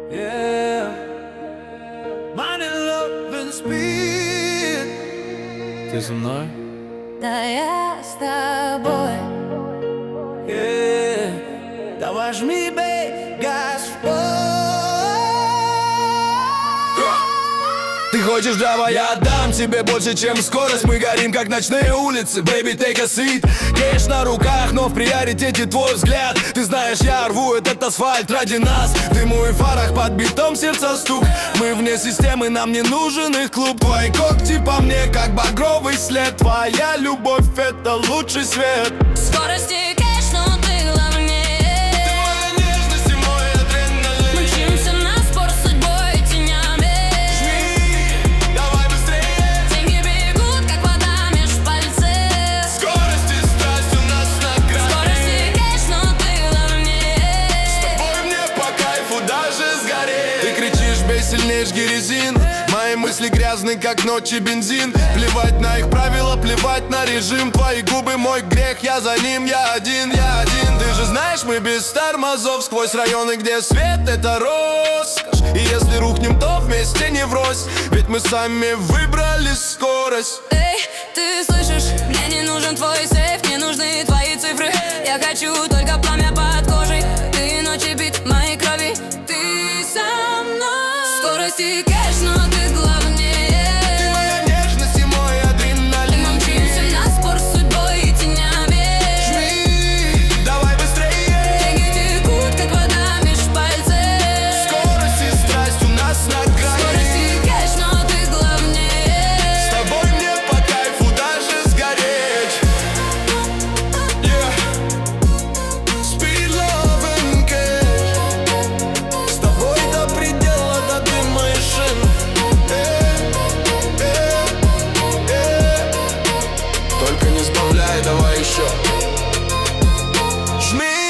Yeah. Money, love and speed. Ты со мной? Да, я с тобой. Yeah. Давай жми, бей, газ в пол. Ты хочешь, давай я отдам тебе больше, чем скорость. Мы горим, как ночные улицы, baby, take a seat. Кэш на руках, но в приоритете твой взгляд. Ты знаешь, я рву этот асфальт ради нас. В дыму и фарах под битом сердца стук. Мы вне системы, нам не нужен их клуб. Твои когти по мне, как багровый след. Твоя любовь — это лучший свет. Скорости кэш, но ты главнее. Ты моя нежность и мой адреналин. Мы мчимся на спор с судьбой и тенями. Давай быстрее. Деньги бегут, как вода меж пальцев. Скорость и страсть у нас на грани. Скорости кэш, но ты главнее. С тобой мне по кайфу даже сгореть. Ты кричишь, бей сильнее, жги резин. Мои мысли грязны, как ночи бензин. Плевать на их правила, плевать на режим. Твои губы мой грех, я за ним, я один. Ты же знаешь, мы без тормозов. Сквозь районы, где свет — это роскошь. И если рухнем, то вместе не врозь. Ведь мы сами выбрали скорость. Эй, ты слышишь? Мне не нужен твой сейф, не нужны твои цифры. Я хочу только пламя под кожей. Ты ночи бит моей крови. Ты со мной. Скорости кэш, но ты главнее. Ты моя нежность и мой адреналин. Мы мчимся на спор с судьбой и тенями. Жми, давай быстрее. Деньги текут, как вода меж пальцев. Скорость и страсть у нас на грани. Скорости кэш, но ты главнее. С тобой мне по кайфу даже сгореть. Yeah. Speed, love and cash. С тобой до предела, до дыма и шин. Только не сбавляй, давай еще. Жми.